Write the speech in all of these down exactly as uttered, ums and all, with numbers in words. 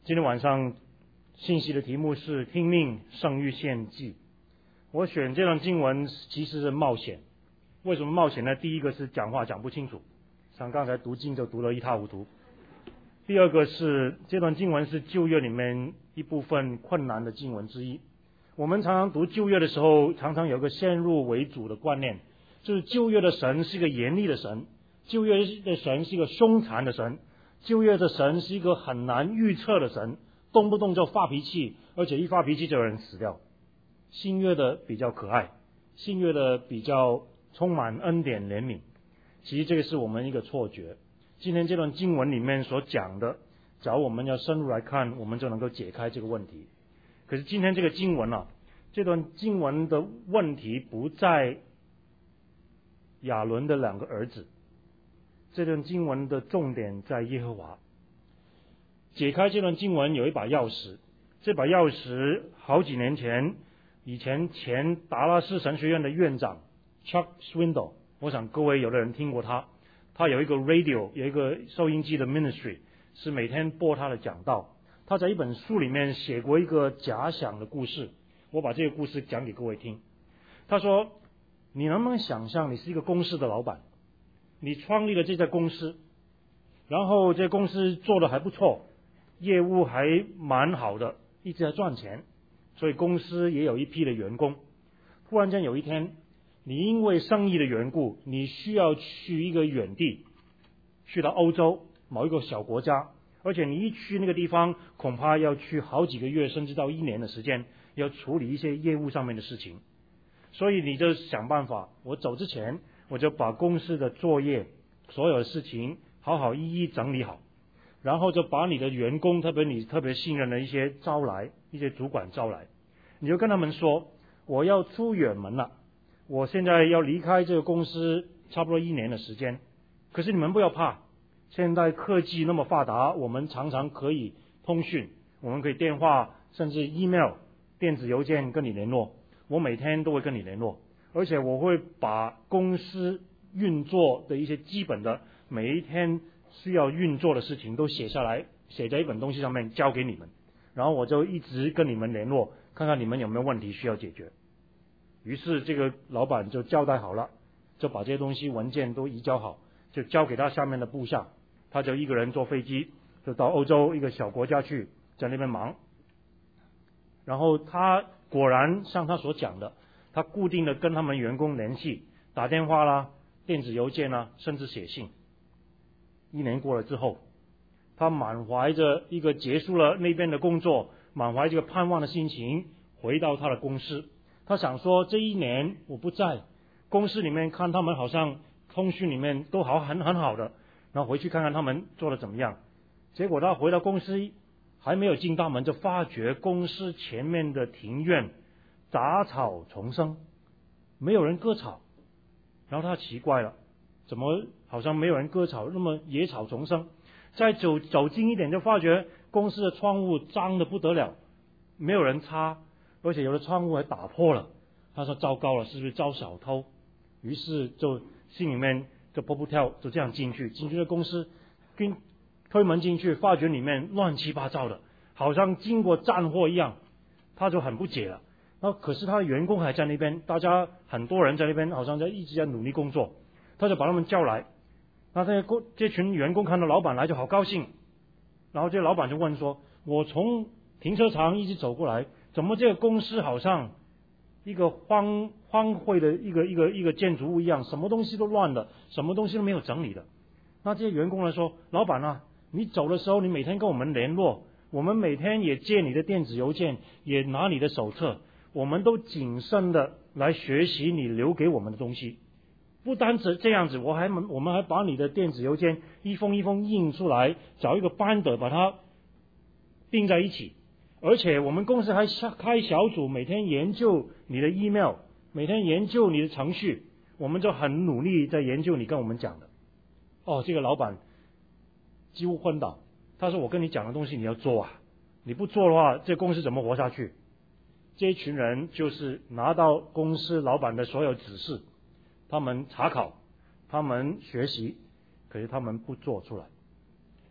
今天晚上信息的题目是听命胜于献祭。我选这段经文其实是冒险。为什么冒险呢？第一个是讲话讲不清楚，像刚才读经就读得一塌糊涂。第二个是这段经文是旧约里面一部分困难的经文之一。我们常常读旧约的时候，常常有个先入为主的观念，就是旧约的神是一个严厉的神，旧约的神是一个凶残的神，旧约的神是一个很难预测的神，动不动就发脾气，而且一发脾气就有人死掉。新约的比较可爱，新约的比较充满恩典怜悯。其实这个是我们一个错觉。今天这段经文里面所讲的，只要我们要深入来看，我们就能够解开这个问题。可是今天这个经文啊，这段经文的问题不在亚伦的两个儿子，这段经文的重点在耶和华。解开这段经文有一把钥匙，这把钥匙好几年前，以前前达拉斯神学院的院长 Chuck Swindoll， 我想各位有的人听过他，他有一个 radio 有一个收音机的 ministry， 是每天播他的讲道。他在一本书里面写过一个假想的故事，我把这个故事讲给各位听。他说，你能不能想象你是一个公司的老板，你创立了这家公司，然后这公司做得还不错，业务还蛮好的，一直在赚钱，所以公司也有一批的员工。突然间有一天，你因为生意的缘故，你需要去一个远地，去到欧洲某一个小国家，而且你一去那个地方，恐怕要去好几个月甚至到一年的时间，要处理一些业务上面的事情。所以你就想办法，我走之前我就把公司的作业所有的事情好好一一整理好，然后就把你的员工，特别你特别信任的一些招来，一些主管招来，你就跟他们说，我要出远门了，我现在要离开这个公司差不多一年的时间，可是你们不要怕，现在科技那么发达，我们常常可以通讯，我们可以电话甚至 email 电子邮件跟你联络，我每天都会跟你联络，而且我会把公司运作的一些基本的每一天需要运作的事情都写下来，写在一本东西上面交给你们，然后我就一直跟你们联络，看看你们有没有问题需要解决。于是这个老板就交代好了，就把这些东西文件都移交好，就交给他下面的部下，他就一个人坐飞机就到欧洲一个小国家去，在那边忙。然后他果然像他所讲的，他固定的跟他们员工联系，打电话啦，电子邮件啦，甚至写信。一年过了之后，他满怀着一个结束了那边的工作，满怀这个盼望的心情回到他的公司。他想说，这一年我不在公司里面，看他们好像通讯里面都好很很好的，然后回去看看他们做的怎么样。结果他回到公司还没有进大门，就发觉公司前面的庭院杂草丛生，没有人割草。然后他奇怪了，怎么好像没有人割草，那么野草丛生。再走走近一点，就发觉公司的窗户脏得不得了，没有人擦，而且有的窗户还打破了。他说糟糕了，是不是遭小偷？于是就心里面就噗噗跳，就这样进去进去了公司，跟推门进去，发觉里面乱七八糟的，好像经过战祸一样，他就很不解了。然后可是他的员工还在那边，大家很多人在那边好像在一直在努力工作，他就把他们叫来。那这些这群员工看到老板来就好高兴，然后这老板就问说，我从停车场一直走过来，怎么这个公司好像一个荒荒废的一个一个一个建筑物一样，什么东西都乱了，什么东西都没有整理的。那这些员工来说，老板啊，你走的时候你每天跟我们联络，我们每天也借你的电子邮件，也拿你的手册，我们都谨慎的来学习你留给我们的东西。不单只这样子，我还我们还把你的电子邮件一封一封印出来，找一个班的把它并在一起，而且我们公司还开小组，每天研究你的 email， 每天研究你的程序，我们就很努力在研究你跟我们讲的。哦，这个老板几乎昏倒，他说我跟你讲的东西你要做啊，你不做的话这公司怎么活下去？这一群人就是拿到公司老板的所有指示，他们查考，他们学习，可是他们不做出来。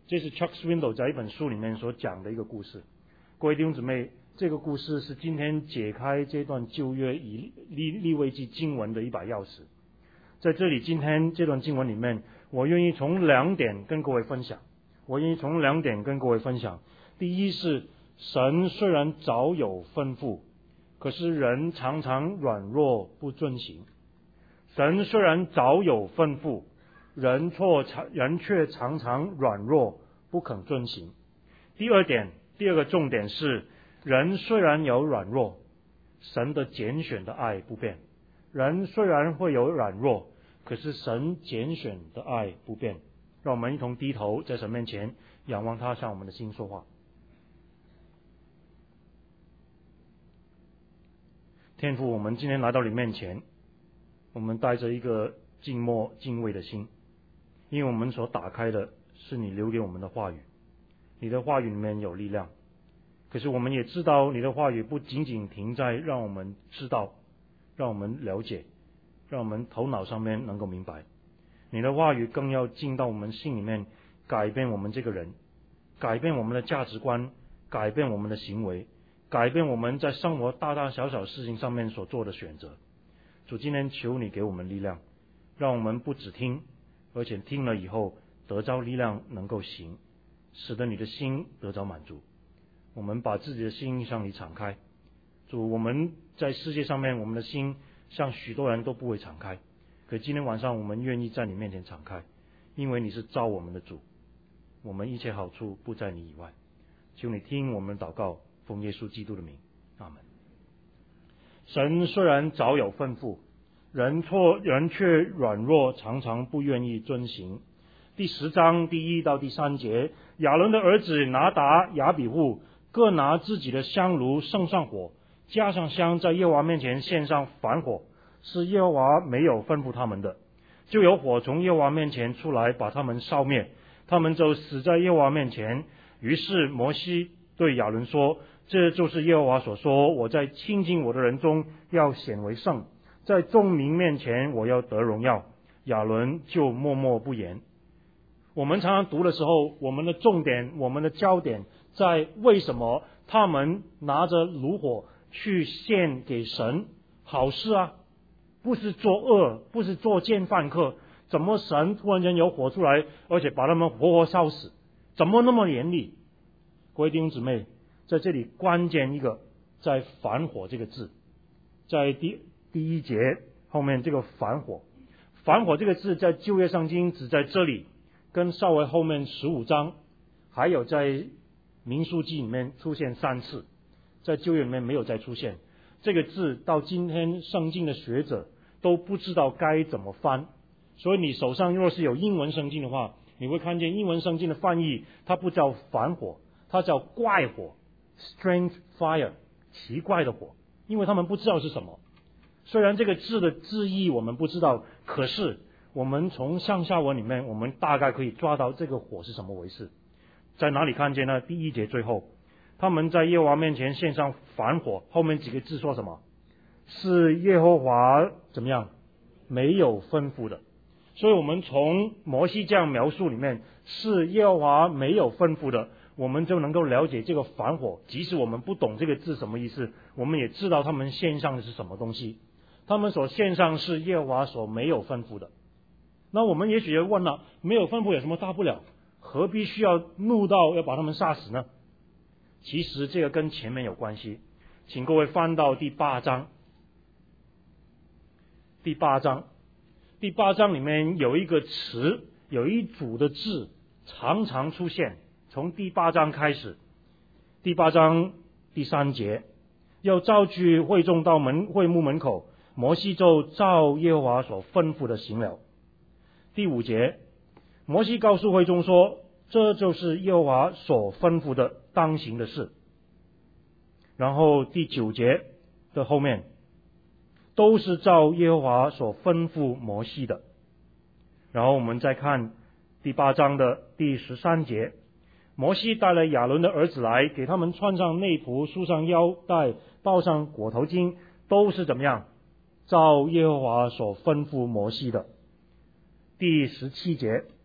这是 Chuck Swindoll 在一本书里面所讲的一个故事。各位弟兄姊妹，这个故事是今天解开这段旧约以利利未记经文的一把钥匙。在这里，今天这段经文里面，我愿意从两点跟各位分享。我愿意从两点跟各位分享。第一是，神虽然早有吩咐，可是人常常软弱不遵行。神虽然早有吩咐，人错人却常常软弱不肯遵行。第二点，第二个重点是，人虽然有软弱，神的拣选的爱不变。人虽然会有软弱，可是神拣选的爱不变。让我们一同低头在神面前仰望他，向我们的心说话。天父，我们今天来到你面前，我们带着一个静默敬畏的心，因为我们所打开的是你留给我们的话语，你的话语里面有力量。可是我们也知道，你的话语不仅仅停在让我们知道，让我们了解，让我们头脑上面能够明白。你的话语更要进到我们心里面，改变我们这个人，改变我们的价值观，改变我们的行为，改变我们在生活大大小小事情上面所做的选择。主，今天求你给我们力量，让我们不只听，而且听了以后得着力量能够行，使得你的心得着满足。我们把自己的心向你敞开。主，我们在世界上面，我们的心像许多人都不会敞开，可今天晚上我们愿意在你面前敞开，因为你是召我们的主，我们一切好处不在你以外。求你听我们的祷告，奉耶稣基督的名，阿门。神虽然早有吩咐，人错人却软弱，常常不愿意遵行。第十章第一到第三节，亚伦的儿子拿达、亚比户各拿自己的香炉盛上火，加上香，在耶和华面前献上燔火，是耶和华没有吩咐他们的。就有火从耶和华面前出来，把他们烧灭，他们就死在耶和华面前。于是摩西对亚伦说，这就是耶和华所说，我在亲近我的人中要显为圣，在众民面前我要得荣耀。亚伦就默默不言。我们常常读的时候，我们的重点，我们的焦点在为什么他们拿着炉火去献给神。好事啊，不是作恶，不是作奸犯科，怎么神突然间有火出来，而且把他们活活烧死？怎么那么严厉？各位弟兄姊妹，在这里关键一个在反火这个字，在第第一节后面这个反火，反火这个字在旧约圣经只在这里，跟稍微后面十五章，还有在民数记里面出现三次，在旧约里面没有再出现。这个字到今天圣经的学者都不知道该怎么翻，所以你手上若是有英文圣经的话，你会看见英文圣经的翻译，它不叫反火，它叫怪火 strange fire， 奇怪的火，因为他们不知道是什么。虽然这个字的字义我们不知道，可是我们从上下文里面，我们大概可以抓到这个火是什么回事。在哪里看见呢？第一节最后，他们在耶和华面前献上燔火，后面几个字说什么？是耶和华怎么样？没有吩咐的。所以我们从摩西这样描述里面，是耶和华没有吩咐的，我们就能够了解这个燔火，即使我们不懂这个字什么意思，我们也知道他们献上的是什么东西。他们所献上是耶和华所没有吩咐的。那我们也许要问了，没有吩咐有什么大不了？何必需要怒到要把他们杀死呢？其实这个跟前面有关系，请各位翻到第八章。第八章，第八章里面有一个词，有一组的字常常出现，从第八章开始。第八章第三节，要召聚会众到门会幕门口，摩西就照耶和华所吩咐的行了。第五节，摩西告诉会众说，这就是耶和华所吩咐的当行的事。然后第九节的后面，都是照耶和华所吩咐摩西的。然后我们再看第八章的第十三节，摩西带了亚伦的儿子来，给他们穿上内袍，束上腰带，抱上裹头巾，都是怎么样？照耶和华所吩咐摩西的。第十七节，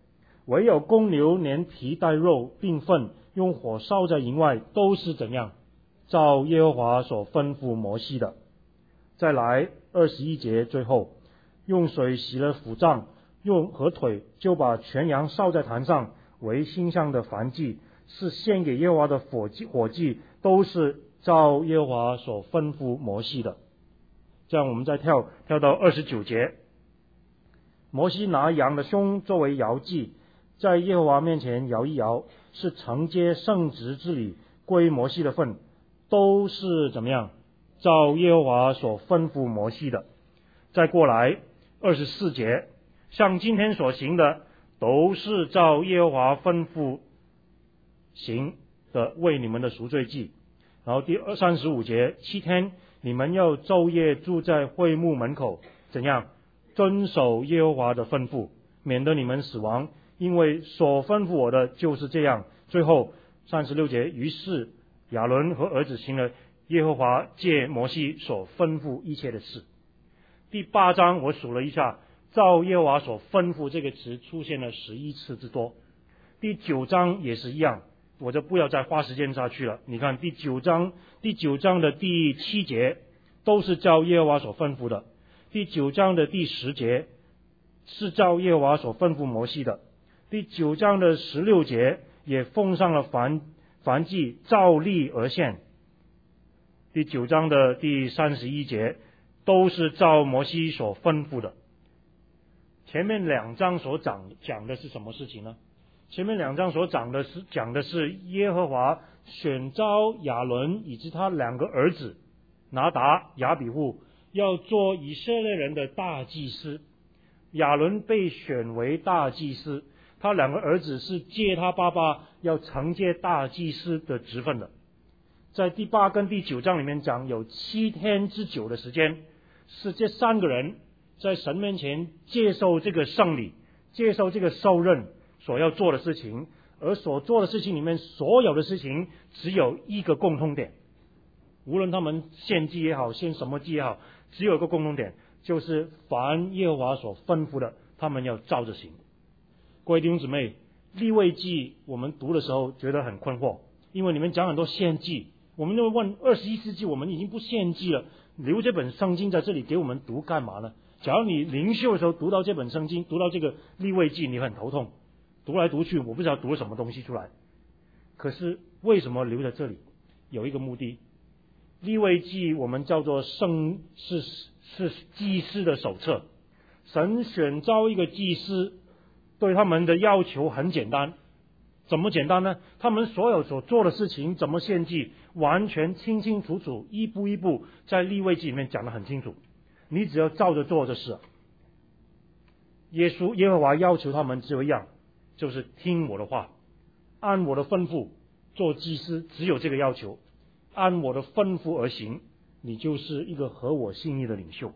唯有公牛连皮带肉并粪，用火烧在营外，都是怎样？照耶和华所吩咐摩西的。再来二十一节最后，用水洗了腹脏，用和腿，就把全羊烧在坛上，为馨香的燔祭，是献给耶和华的火祭，火祭都是照耶和华所吩咐摩西的。这样我们再跳跳到二十九节，摩西拿羊的胸作为摇祭，在耶和华面前摇一摇，是承接圣职之礼，归摩西的份，都是怎么样？照耶和华所吩咐摩西的。再过来二十四节，像今天所行的，都是照耶和华吩咐行的，为你们的赎罪祭。然后第三十五节，七天你们要昼夜住在会幕门口，怎样？遵守耶和华的吩咐，免得你们死亡，因为所吩咐我的就是这样。最后三十六节，于是亚伦和儿子行了耶和华借摩西所吩咐一切的事。第八章我数了一下，照耶和华所吩咐这个词出现了十一次之多。第九章也是一样，我就不要再花时间下去了。你看第九章第九章的第七节都是照耶和华所吩咐的，第九章的第十节是照耶和华所吩咐摩西的，第九章的十六节也奉上了燔燔祭，照例而献。第九章的第三十一节都是照摩西所吩咐的。前面两章所讲讲的是什么事情呢？前面两章所讲的是讲的是耶和华选召亚伦以及他两个儿子拿达、亚比户，要做以色列人的大祭司。亚伦被选为大祭司，他两个儿子是借他爸爸要承接大祭司的职分的。在第八跟第九章里面讲，有七天之久的时间，是这三个人在神面前接受这个圣礼，接受这个受任所要做的事情，而所做的事情里面，所有的事情只有一个共通点，无论他们献祭也好，献什么祭也好，只有一个共同点，就是凡耶和华所吩咐的，他们要照着行。各位弟兄姊妹，利未记我们读的时候觉得很困惑，因为你们讲很多献祭，我们就问二十一世纪我们已经不献祭了，留这本圣经在这里给我们读干嘛呢？假如你灵修的时候读到这本圣经，读到这个利未记，你很头痛，读来读去我不知道读了什么东西出来。可是为什么留在这里？有一个目的。利未记我们叫做圣是是祭司的手册，神选召一个祭司，对他们的要求很简单。怎么简单呢？他们所有所做的事情，怎么献祭，完全清清楚楚，一步一步在利未记里面讲得很清楚，你只要照着做就是。耶稣耶和华要求他们只有一样，就是听我的话，按我的吩咐做祭司，只有这个要求，按我的吩咐而行，你就是一个合我心意的领袖。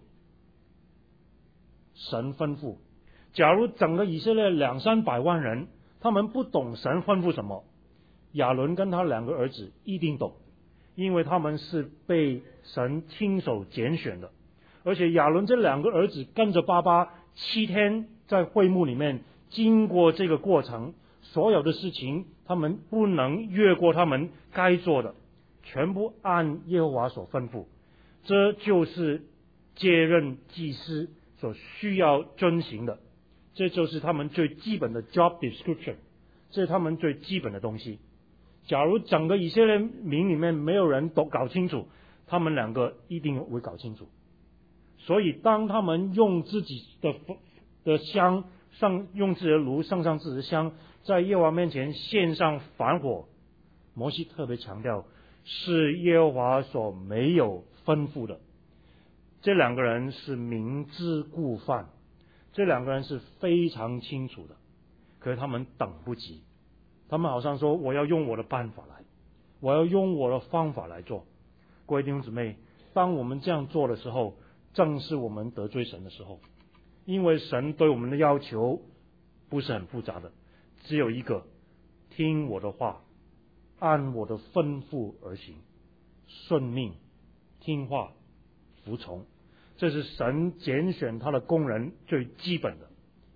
神吩咐，假如整个以色列两三百万人，他们不懂神吩咐什么，亚伦跟他两个儿子一定懂，因为他们是被神亲手拣选的。而且亚伦这两个儿子跟着爸爸七天在会幕里面经过这个过程，所有的事情他们不能越过他们该做的，全部按耶和华所吩咐。这就是接任祭司所需要遵行的，这就是他们最基本的 job description， 这是他们最基本的东西。假如整个以色列民里面没有人都搞清楚，他们两个一定会搞清楚。所以当他们用自己的的香上，用自己的炉上上自己的香，在耶和华面前献上燔火，摩西特别强调是耶和华所没有吩咐的。这两个人是明知故犯，这两个人是非常清楚的，可是他们等不及，他们好像说我要用我的办法来，我要用我的方法来做。各位弟兄姊妹，当我们这样做的时候，正是我们得罪神的时候，因为神对我们的要求不是很复杂的，只有一个，听我的话，按我的吩咐而行，顺命听话服从，这是神拣选他的工人最基本的。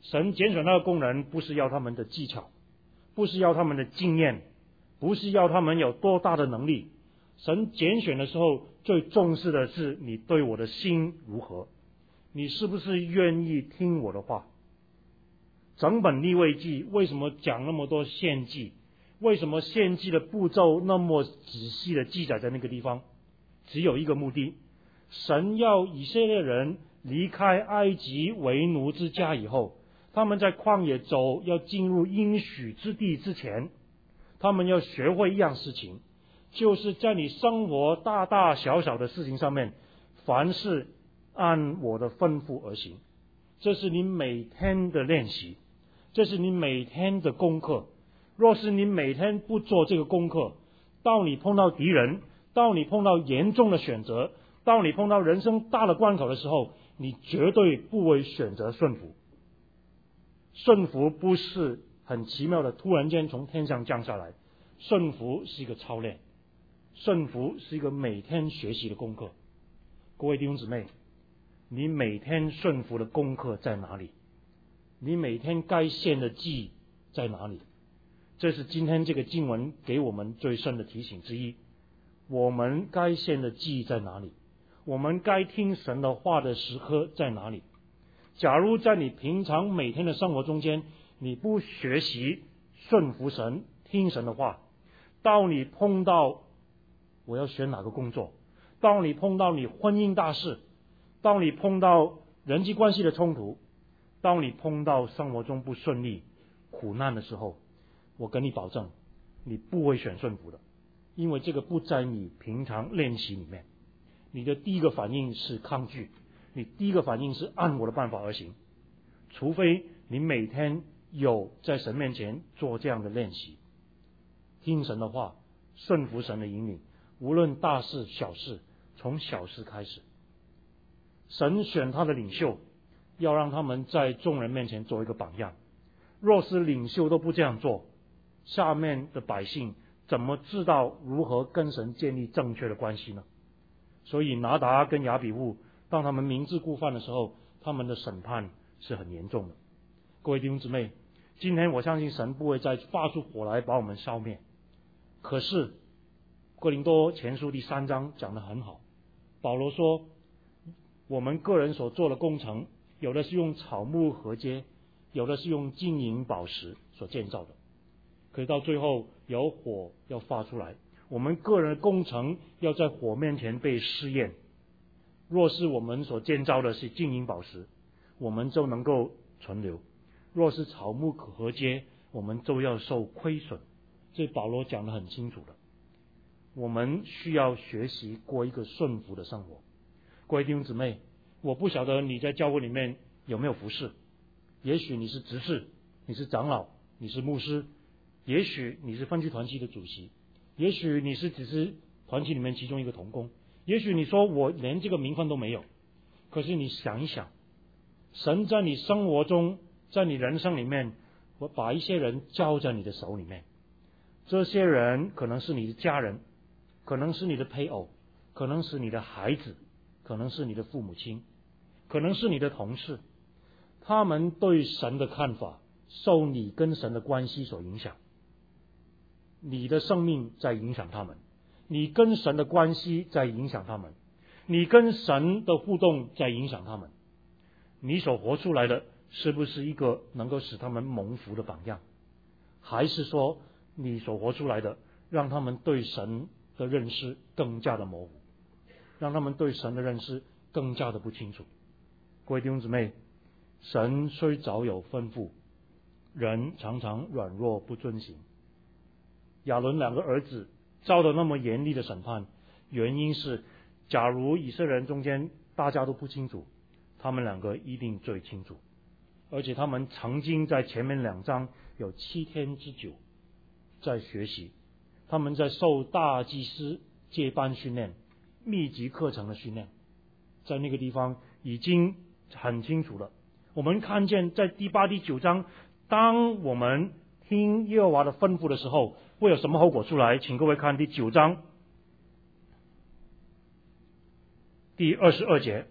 神拣选那个工人，不是要他们的技巧，不是要他们的经验，不是要他们有多大的能力。神拣选的时候，最重视的是你对我的心如何，你是不是愿意听我的话。整本利未记为什么讲那么多献祭？为什么献祭的步骤那么仔细的记载在那个地方？只有一个目的，神要以色列人离开埃及为奴之家以后，他们在旷野走，要进入应许之地之前，他们要学会一样事情，就是在你生活大大小小的事情上面，凡事按我的吩咐而行。这是你每天的练习，这是你每天的功课。若是你每天不做这个功课，到你碰到敌人，到你碰到严重的选择，到你碰到人生大的关口的时候，你绝对不会选择顺服。顺服不是很奇妙的突然间从天上降下来，顺服是一个操练，顺服是一个每天学习的功课。各位弟兄姊妹，你每天顺服的功课在哪里？你每天该献的祭在哪里？这是今天这个经文给我们最深的提醒之一。我们该献的祭在哪里？我们该听神的话的时刻在哪里？假如在你平常每天的生活中间，你不学习顺服神，听神的话，到你碰到我要选哪个工作，到你碰到你婚姻大事，到你碰到人际关系的冲突，到你碰到生活中不顺利苦难的时候，我跟你保证，你不会选顺服的，因为这个不在你平常练习里面。你的第一个反应是抗拒，你第一个反应是按我的办法而行，除非你每天有在神面前做这样的练习，听神的话，顺服神的引领，无论大事小事，从小事开始。神选他的领袖，要让他们在众人面前做一个榜样。若是领袖都不这样做，下面的百姓怎么知道如何跟神建立正确的关系呢？所以拿达跟亚比户，当他们明知故犯的时候，他们的审判是很严重的。各位弟兄姊妹，今天我相信神不会再发出火来把我们烧灭。可是哥林多前书第三章讲得很好，保罗说我们个人所做的工程，有的是用草木禾秸，有的是用金银宝石所建造的，可是到最后有火要发出来，我们个人的工程要在火面前被试验。若是我们所建造的是金银宝石，我们就能够存留；若是草木禾秸，我们就要受亏损。所以保罗讲得很清楚的，我们需要学习过一个顺服的生活。各位弟兄姊妹，我不晓得你在教会里面有没有服侍，也许你是执事，你是长老，你是牧师，也许你是分区团契的主席，也许你是只是团契里面其中一个同工，也许你说我连这个名分都没有。可是你想一想，神在你生活中，在你人生里面，我把一些人交在你的手里面，这些人可能是你的家人，可能是你的配偶，可能是你的孩子，可能是你的父母亲，可能是你的同事。他们对神的看法受你跟神的关系所影响，你的生命在影响他们，你跟神的关系在影响他们，你跟神的互动在影响他们。你所活出来的是不是一个能够使他们蒙福的榜样，还是说你所活出来的让他们对神的认识更加的模糊，让他们对神的认识更加的不清楚？各位弟兄姊妹，神虽早有吩咐，人常常软弱不遵行。亚伦两个儿子遭到那么严厉的审判，原因是假如以色列人中间大家都不清楚，他们两个一定最清楚。而且他们曾经在前面两章有七天之久在学习，他们在受大祭司接班训练、密集课程的训练，在那个地方已经很清楚了。我们看见在第八、第九章，当我们听耶和华的吩咐的时候，会有什么后果出来？请各位看第九章第二十二节，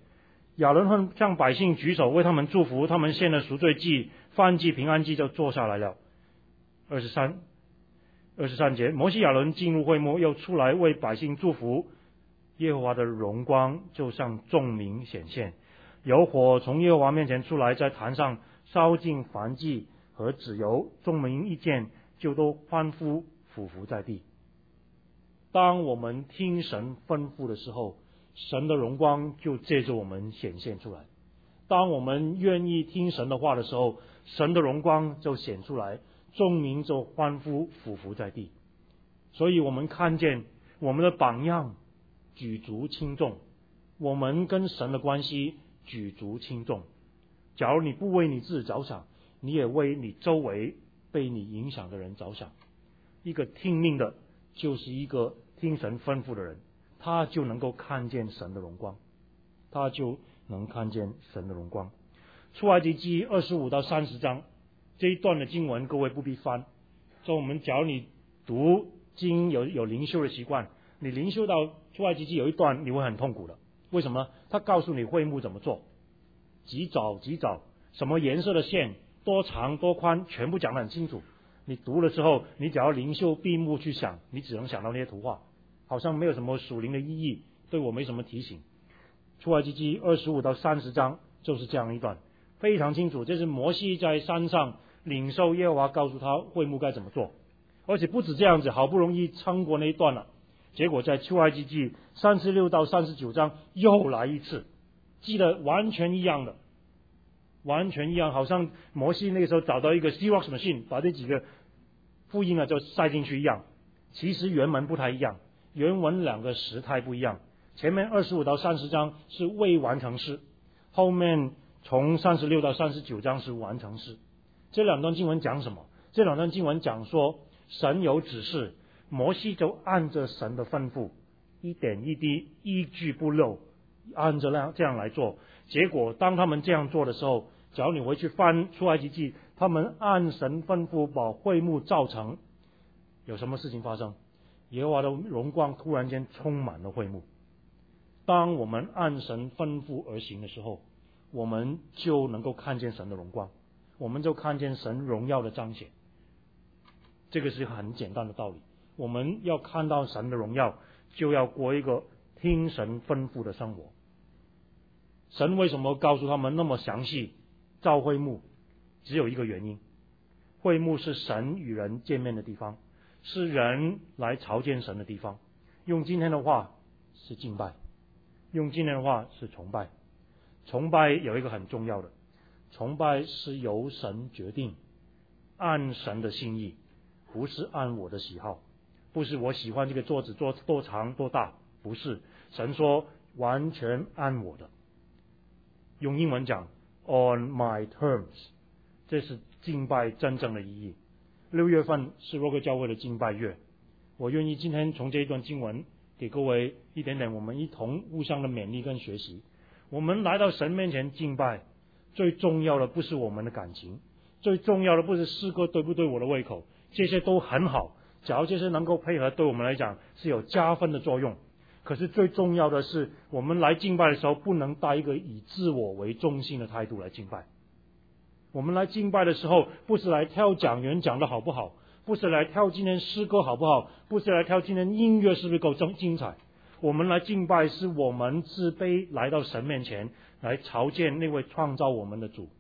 亚伦向百姓举手为他们祝福，他们献了赎罪祭、燔祭、平安祭，就坐下来了。二十三二十三节，摩西亚伦进入会幕，又出来为百姓祝福。耶和华的荣光就向众民显现，有火从耶和华面前出来，在坛上烧尽燔祭和脂油，众民一见就都欢呼，俯伏在地。当我们听神吩咐的时候，神的荣光就借着我们显现出来。当我们愿意听神的话的时候，神的荣光就显出来，众民就欢呼，俯伏在地。所以我们看见我们的榜样举足轻重，我们跟神的关系举足轻重。假如你不为你自己着想，你也为你周围被你影响的人着想。一个听命的，就是一个听神吩咐的人，他就能够看见神的荣光，他就能看见神的荣光。出埃及记二十五到三十章这一段的经文，各位不必翻。所以我们假如你读经有有灵修的习惯，你灵修到出埃及记有一段，你会很痛苦的。为什么？他告诉你会幕怎么做，几爪几爪，什么颜色的线，多长多宽，全部讲得很清楚。你读了之后，你只要灵修闭目去想，你只能想到那些图画，好像没有什么属灵的意义，对我没什么提醒。出埃及记二十五到三十章就是这样一段，非常清楚。这是摩西在山上领受耶和华告诉他会幕该怎么做，而且不止这样子，好不容易撑过那一段了，结果在出埃及记三十六到三十九章又来一次，记得完全一样的，完全一样，好像摩西那个时候找到一个 Xerox machine， 把这几个复印了就塞进去一样。其实原文不太一样，原文两个时态不一样。前面二十五到三十章是未完成式，后面从三十六到三十九章是完成式。这两段经文讲什么？这两段经文讲说，神有指示，摩西就按着神的吩咐，一点一滴，一句不漏，按着那样这样来做。结果当他们这样做的时候，只要你回去翻出埃及记，他们按神吩咐把会幕造成，有什么事情发生？耶和华的荣光突然间充满了会幕。当我们按神吩咐而行的时候，我们就能够看见神的荣光，我们就看见神荣耀的彰显。这个是很简单的道理，我们要看到神的荣耀，就要过一个听神吩咐的生活。神为什么告诉他们那么详细造会幕？只有一个原因，会幕是神与人见面的地方，是人来朝见神的地方。用今天的话是敬拜，用今天的话是崇拜。崇拜有一个很重要的，崇拜是由神决定，按神的心意，不是按我的喜好，不是我喜欢这个桌子做多长多大，不是。神说完全按我的，用英文讲 on my terms， 这是敬拜真正的意义。六月份是若克教会的敬拜月，我愿意今天从这一段经文给各位一点点我们一同互相的勉励跟学习。我们来到神面前敬拜，最重要的不是我们的感情，最重要的不是诗歌对不对我的胃口，这些都很好，只要这些能够配合，对我们来讲是有加分的作用。可是最重要的是，我们来敬拜的时候，不能带一个以自我为中心的态度来敬拜。我们来敬拜的时候，不是来挑讲员讲的好不好，不是来挑今天诗歌好不好，不是来挑今天音乐是不是够精彩。我们来敬拜，是我们自卑来到神面前，来朝见那位创造我们的主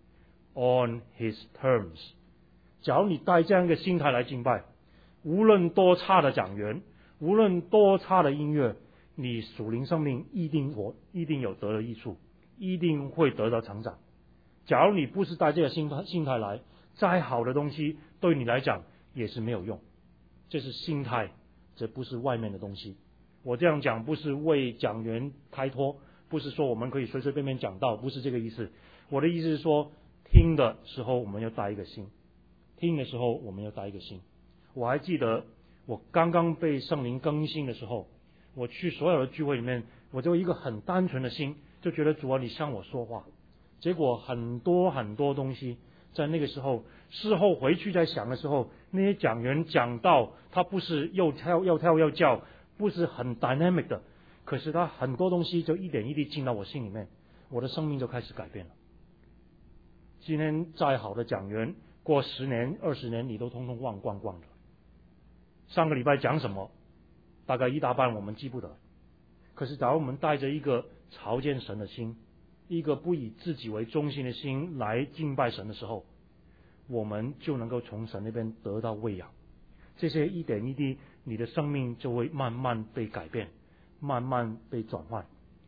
on his terms。 假如你带这样一个心态来敬拜，无论多差的讲员，无论多差的音乐，你属灵生命一定活，一定有得了益处，一定会得到成长。假如你不是带这个心态心态来，再好的东西对你来讲也是没有用。这是心态，这不是外面的东西。我这样讲不是为讲员开脱，不是说我们可以随随便便讲道，不是这个意思。我的意思是说，听的时候我们要带一个心，听的时候我们要带一个心。我还记得我刚刚被圣灵更新的时候，我去所有的聚会里面，我就一个很单纯的心，就觉得主啊，你向我说话。结果很多很多东西在那个时候，事后回去在想的时候，那些讲员讲到他不是又跳又跳又叫，不是很 dynamic 的，可是他很多东西就一点一滴进到我心里面。 我的生命就开始改变了。今天再好的讲员，过十年、二十年，你都通通忘光光了。上个礼拜讲什么，大概一大半我们记不得。可是，假如我们带着一个朝见神的心，一个不以自己为中心的心来敬拜神的时候，我们就能够从神那边得到喂养。这些一点一滴，你的生命就会慢慢被改变，慢慢被转换。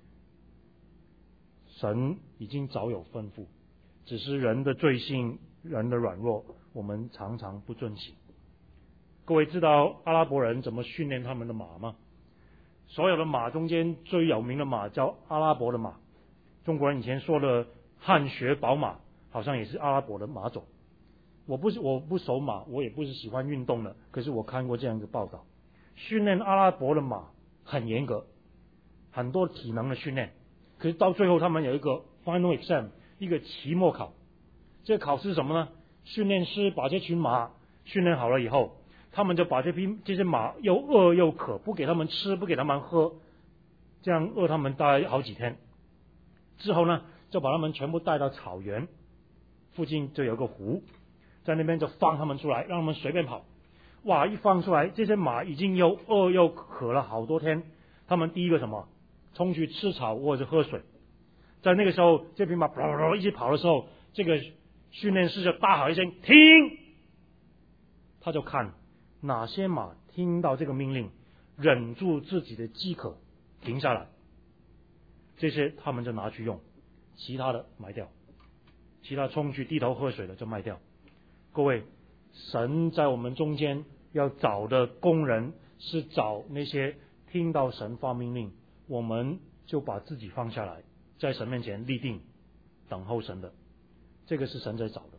神已经早有吩咐，只是人的罪性、人的软弱，我们常常不遵行。各位知道阿拉伯人怎么训练他们的马吗？所有的马中间最有名的马叫阿拉伯的马。中国人以前说的汗血宝马，好像也是阿拉伯的马种。我不是我不熟马，我也不是喜欢运动的，可是我看过这样一个报道，训练阿拉伯的马很严格，很多体能的训练。可是到最后他们有一个 final exam， 一个期末考。这个考试是什么呢？训练师把这群马训练好了以后，他们就把这批这些马又饿又渴，不给他们吃，不给他们喝，这样饿他们大概好几天。之后呢，就把他们全部带到草原附近，就有个湖，在那边就放他们出来，让他们随便跑。哇，一放出来，这些马已经又饿又渴了好多天，他们第一个什么，冲去吃草或者喝水。在那个时候，这匹马一起跑的时候，这个训练师就大喊一声停，他就看哪些马听到这个命令，忍住自己的饥渴停下来，这些他们就拿去用，其他的埋掉，其他冲去低头喝水的就卖掉。各位，神在我们中间要找的工人是找那些听到神发命令，我们就把自己放下来，在神面前立定等候神的。这个是神在找的。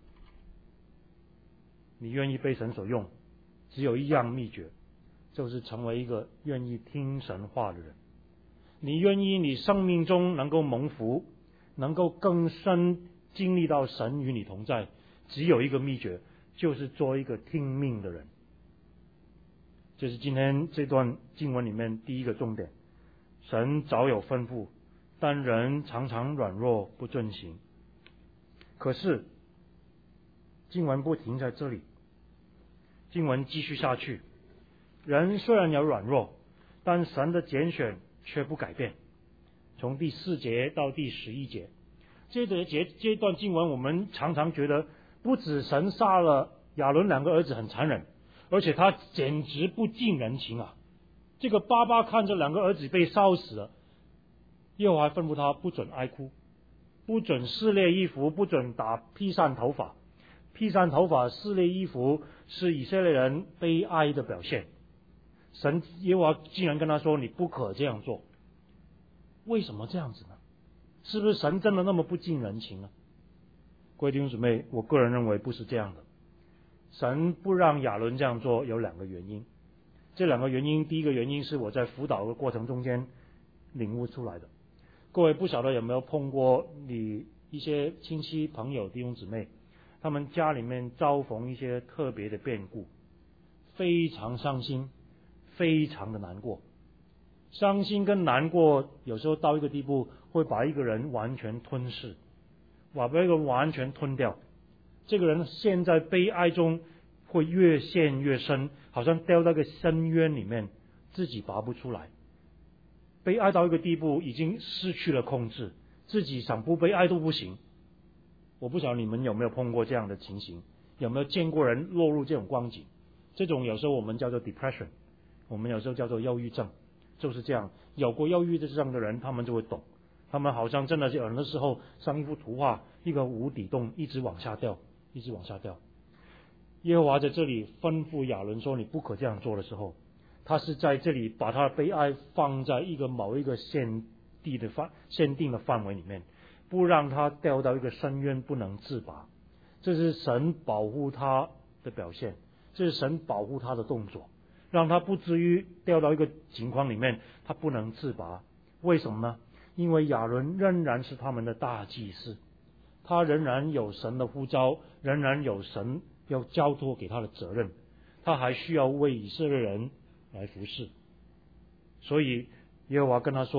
你愿意被神所用，只有一样秘诀，就是成为一个愿意听神话的人。你愿意你生命中能够蒙福，能够更深经历到神与你同在，只有一个秘诀，就是做一个听命的人。这是今天这段经文里面第一个重点。神早有吩咐，但人常常软弱不遵行。可是经文不停在这里，经文继续下去，人虽然有软弱，但神的拣选却不改变。从第四节到第十一节，这节节这段经文，我们常常觉得，不止神杀了亚伦两个儿子很残忍，而且他简直不近人情啊！这个爸爸看着两个儿子被烧死了，耶和华吩咐他不准哀哭，不准撕裂衣服，不准打披散头发。披散头发、撕裂衣服是以色列人悲哀的表现。神耶和华竟然跟他说：“你不可这样做。”为什么这样子呢？是不是神真的那么不近人情呢？各位弟兄姊妹，我个人认为不是这样的。神不让亚伦这样做有两个原因。这两个原因，第一个原因是我在辅导的过程中间领悟出来的。各位不晓得有没有碰过你一些亲戚朋友弟兄姊妹，他们家里面遭逢一些特别的变故，非常伤心，非常的难过。伤心跟难过有时候到一个地步，会把一个人完全吞噬，把一个人完全吞掉。这个人陷在悲哀中，会越陷越深，好像掉到一个深渊里面，自己拔不出来。悲哀到一个地步，已经失去了控制，自己想不悲哀都不行。我不晓得你们有没有碰过这样的情形，有没有见过人落入这种光景？这种有时候我们叫做 depression， 我们有时候叫做忧郁症，就是这样。有过忧郁症的人，他们就会懂，他们好像真的是有的时候像一幅图画，一个无底洞一直往下掉，一直往下掉。耶和华在这里吩咐亚伦说：“你不可这样做”的时候，他是在这里把他的悲哀放在一个某一个限地的范限定的范围里面，不让他掉到一个深渊不能自拔。这是神保护他的表现，这是神保护他的动作，让他不至于掉到一个情况里面他不能自拔。为什么呢？因为亚伦仍然是他们的大祭司，他仍然有神的呼召，仍然有神要交托给他的责任，他还需要为以色列人来服侍。所以耶和华跟他说：“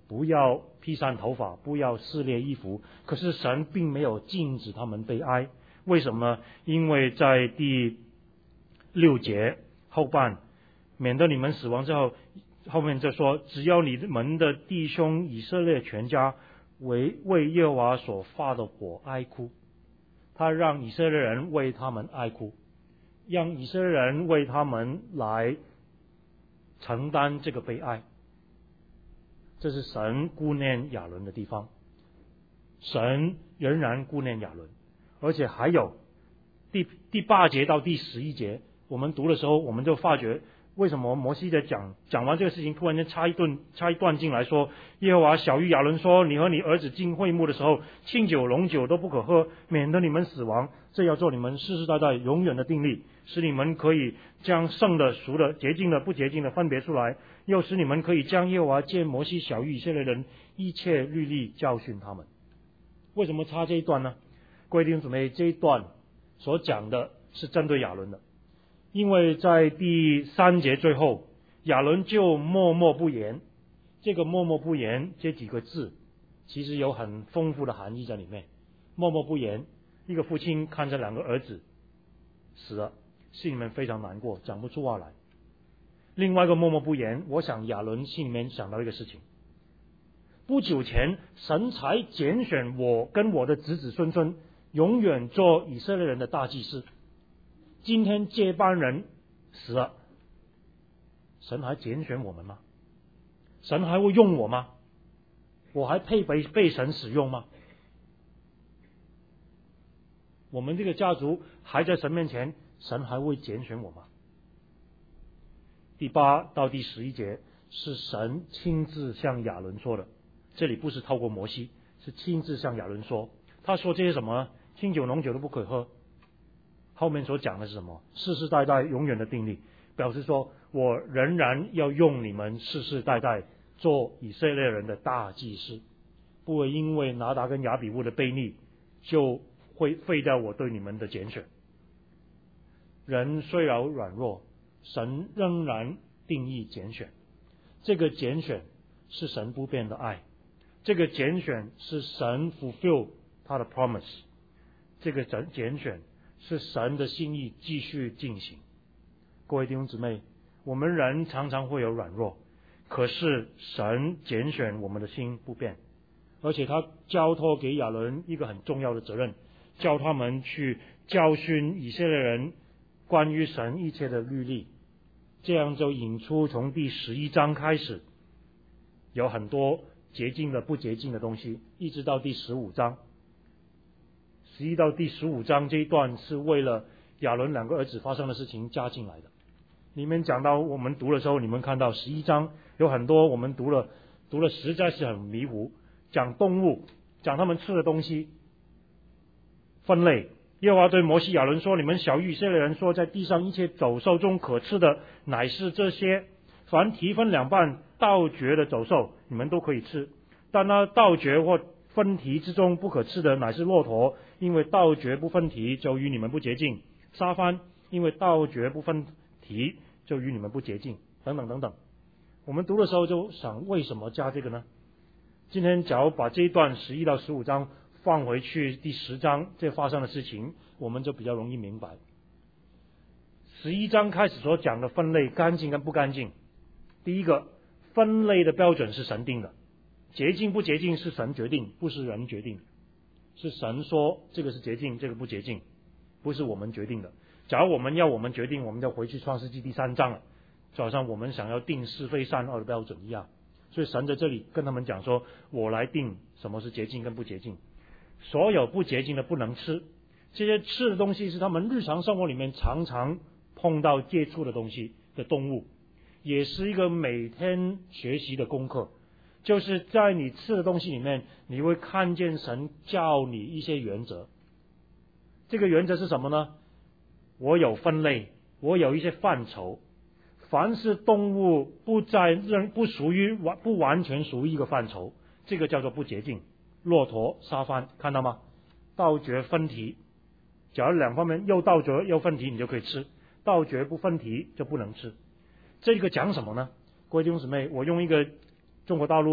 不要披散头发，不要撕裂衣服。可是神并没有禁止他们悲哀，为什么呢？因为在第六节后半，免得你们死亡之后，后面就说，只要你们的弟兄以色列全家为为耶和华所发的火哀哭，他让以色列人为他们哀哭，让以色列人为他们来承担这个悲哀。这是神顾念亚伦的地方，神仍然顾念亚伦。而且还有第第八节到第十一节，我们读的时候，我们就发觉为什么摩西在讲讲完这个事情，突然间插一段插一段进来说，耶和华晓谕亚伦说，你和你儿子进会幕的时候，清酒浓酒都不可喝，免得你们死亡，这要做你们世世代代永远的定例，使你们可以将圣的俗的洁净的不洁净的分别出来，又使你们可以将耶和华借摩西晓谕以色列人一切律例教训他们。为什么插这一段呢？各位弟兄姊妹，这一段所讲的是针对亚伦的，因为在第三节最后，亚伦就默默不言。这个默默不言这几个字其实有很丰富的含义在里面。默默不言，一个父亲看着两个儿子死了，心里面非常难过，讲不出话来。另外一个默默不言，我想亚伦心里面想到一个事情，不久前神才拣选我跟我的子子孙孙永远做以色列人的大祭司，今天接班人死了，神还拣选我们吗？神还会用我吗？我还配被被神使用吗？我们这个家族还在神面前，神还会拣选我吗？第八到第十一节是神亲自向亚伦说的，这里不是透过摩西，是亲自向亚伦说。他说这些什么？清酒浓酒都不可喝。后面所讲的是什么？世世代代永远的定例，表示说我仍然要用你们世世代代做以色列人的大祭司，不会因为拿达跟亚比乌的悖逆就会废掉我对你们的拣选。人虽然软弱，神仍然定义拣选。这个拣选是神不变的爱，这个拣选是神 fulfill 他的 promise， 这个拣选是神的心意继续进行。各位弟兄姊妹，我们人常常会有软弱，可是神拣选我们的心不变，而且他交托给亚伦一个很重要的责任，叫他们去教训以色列人关于神一切的律例。这样就引出从第十一章开始有很多洁净的不洁净的东西，一直到第十五章。十一到第十五章这一段是为了亚伦两个儿子发生的事情加进来的。里面讲到，我们读的时候，你们看到十一章有很多我们读了读了实在是很迷糊，讲动物，讲他们吃的东西分类。耶和华对摩西亚伦说，你们晓谕以色列人说，在地上一切走兽中可吃的乃是这些，凡蹄分两半倒嚼的走兽你们都可以吃，但那倒嚼或分蹄之中不可吃的乃是骆驼，因为倒嚼不分蹄就与你们不洁净；沙番，因为倒嚼不分蹄就与你们不洁净，等等等等。我们读的时候就想，为什么加这个呢？今天假如把这一段十一到十五章放回去第十章这发生的事情，我们就比较容易明白。十一章开始所讲的分类干净跟不干净，第一个分类的标准是神定的，洁净不洁净是神决定，不是人决定，是神说这个是洁净，这个不洁净，不是我们决定的。假如我们要我们决定，我们就回去创世纪第三章了，就好像我们想要定是非善恶的标准一样。所以神在这里跟他们讲说，我来定什么是洁净跟不洁净，所有不洁净的不能吃。这些吃的东西是他们日常生活里面常常碰到接触的东西的动物，也是一个每天学习的功课。就是在你吃的东西里面，你会看见神教你一些原则。这个原则是什么呢？我有分类，我有一些范畴，凡是动物不在不属于不完全属于一个范畴，这个叫做不洁净。骆驼、沙番，看到吗？倒嚼分蹄，假如两方面又倒嚼又分蹄，你就可以吃；倒嚼不分蹄就不能吃。这个讲什么呢？各位弟兄姊妹，我用一个中国大陆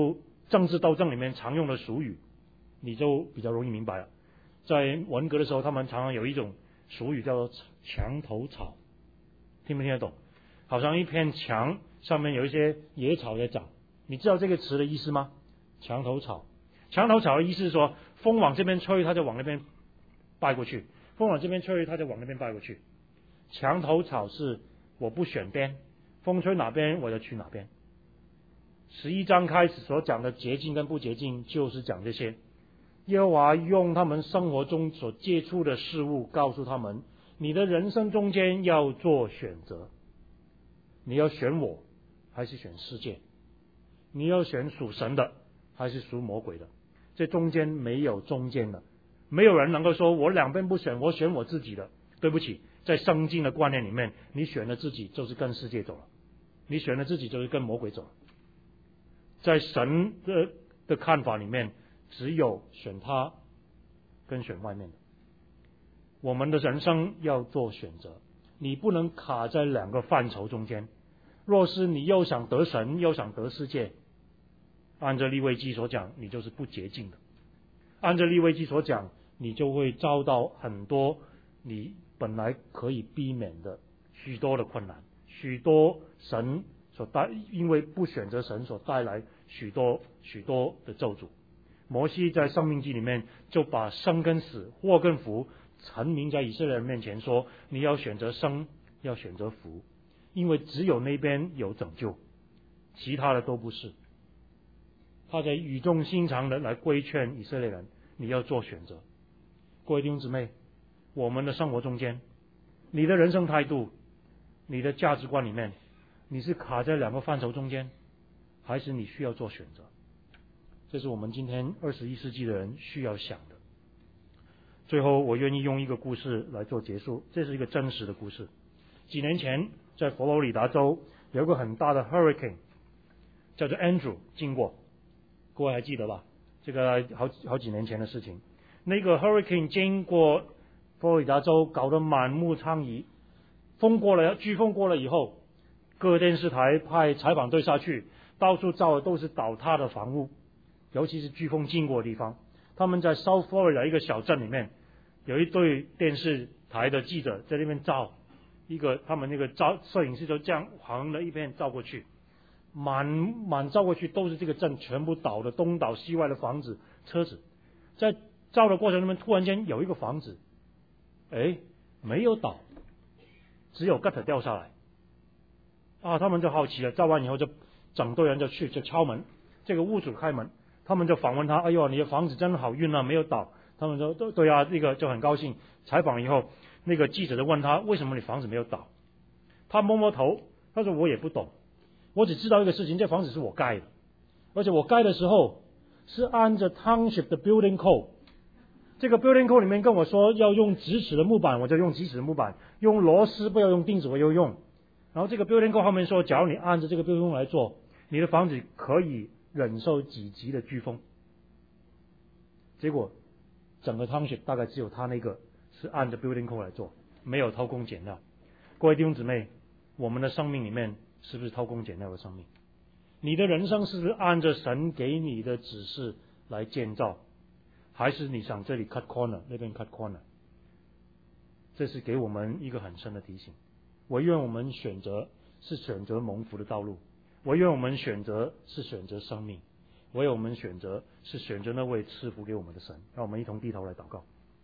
政治斗争里面常用的俗语，你就比较容易明白了。在文革的时候，他们常常有一种俗语叫做墙头草，听不听得懂？好像一片墙上面有一些野草在长，你知道这个词的意思吗？墙头草，墙头草的意思是说，风往这边吹，它就往那边拜过去；风往这边吹，它就往那边拜过去。墙头草是我不选边，风吹哪边我就去哪边。十一章开始所讲的洁净跟不洁净，就是讲这些。耶和华用他们生活中所接触的事物告诉他们，你的人生中间要做选择，你要选我还是选世界，你要选属神的还是属魔鬼的，这中间没有中间的，没有人能够说我两边不选，我选我自己的。对不起，在圣经的观念里面，你选了自己就是跟世界走了，你选了自己就是跟魔鬼走了。在神的的看法里面，只有选他跟选外面的。我们的人生要做选择，你不能卡在两个范畴中间。若是你又想得神又想得世界，按照利未记所讲，你就是不洁净的。按照利未记所讲，你就会遭到很多你本来可以避免的许多的困难，许多神所带因为不选择神所带来许多许多的咒诅。摩西在申命记里面就把生跟死、祸跟福陈明在以色列人面前，说你要选择生，要选择福，因为只有那边有拯救，其他的都不是。他在语重心长的来规劝以色列人，你要做选择。各位弟兄姊妹，我们的生活中间，你的人生态度、你的价值观里面，你是卡在两个范畴中间，还是你需要做选择？这是我们今天二十一世纪的人需要想的。最后，我愿意用一个故事来做结束，这是一个真实的故事。几年前，在佛罗里达州有一个很大的 hurricane， 叫做 Andrew 经过，各位还记得吧？这个好好几年前的事情。那个 hurricane 经过佛罗里达州，搞得满目疮痍。风过了，飓风过了以后，各电视台派采访队下去，到处照的都是倒塌的房屋，尤其是飓风经过的地方。他们在 South Florida 一个小镇里面，有一对电视台的记者在那边照一个，他们那个照摄影师就这样横了一片照过去，满满照过去都是这个镇全部倒的，东倒西歪的房子、车子。在照的过程里面，突然间有一个房子，哎，没有倒，只有 gutter 掉下来。啊，他们就好奇了，照完以后就整队人就去就敲门，这个屋主开门。他们就访问他，哎呦，你的房子真好运啊，没有倒。他们说对对啊，那个就很高兴。采访以后，那个记者就问他，为什么你房子没有倒？他摸摸头，他说我也不懂，我只知道一个事情，这房子是我盖的，而且我盖的时候是按着 Township 的 Building Code， 这个 Building Code 里面跟我说要用直尺的木板，我就用直尺的木板，用螺丝不要用钉子，我就用。然后这个 Building Code 后面说，假如你按着这个 Building Code 来做，你的房子可以忍受几级的飓风。结果整个 township 大概只有他那个是按着 building code 来做，没有偷工减料。各位弟兄姊妹，我们的生命里面是不是偷工减料的生命？你的人生是不是按着神给你的指示来建造，还是你想这里 cut corner 那边 cut corner？ 这是给我们一个很深的提醒。我愿我们选择是选择蒙福的道路，我愿我们选择是选择生命，我愿我们选择是选择那位赐福给我们的神。让我们一同低头来祷告。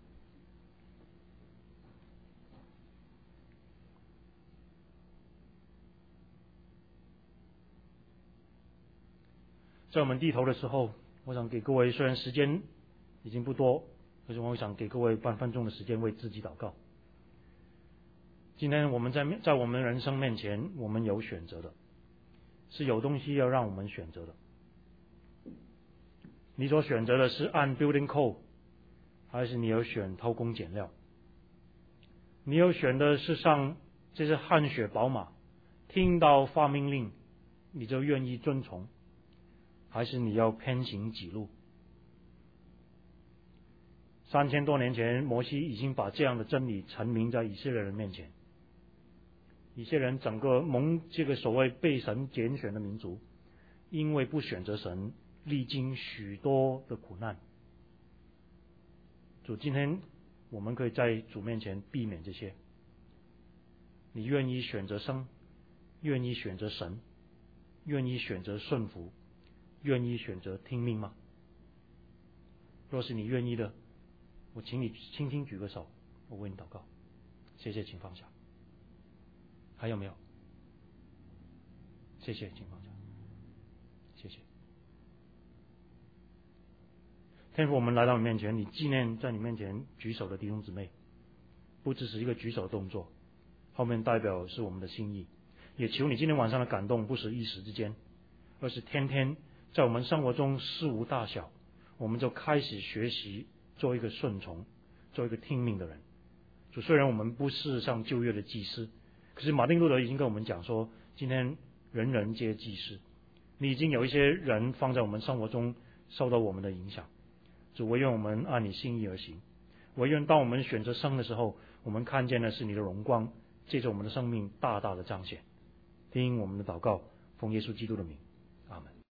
在我们低头的时候，我想给各位，虽然时间已经不多，可是我想给各位半分钟的时间为自己祷告。今天我们在在我们人生面前，我们有选择的，是有东西要让我们选择的。你所选择的是按 building code， 还是你有选偷工减料？你有选的是上这是汗血宝马，听到发命令你就愿意遵从，还是你要偏行己路？三千多年前，摩西已经把这样的真理陈明在以色列人面前。以色列人整个蒙这个所谓被神拣选的民族，因为不选择神， 历经许多的苦难。主，今天我们可以在主面前避免这些。你愿意选择生，愿意选择神，愿意选择顺服，愿意选择听命吗？若是你愿意的，我请你轻轻举个手，我为你祷告。谢谢，请放下。还有没有？谢谢，请放下。谢谢。天父，我们来到你面前，你纪念在你面前举手的弟兄姊妹，不只是一个举手动作，后面代表是我们的心意。也求你今天晚上的感动不是一时之间，而是天天在我们生活中事无大小，我们就开始学习做一个顺从，做一个听命的人。主，虽然我们不是像旧约的祭司，可是马丁路德已经跟我们讲说，今天人人皆祭司，你已经有一些人放在我们生活中受到我们的影响。主，我愿我们按你心意而行。我愿当我们选择生的时候，我们看见的是你的荣光，借着我们的生命大大的彰显。听我们的祷告，奉耶稣基督的名。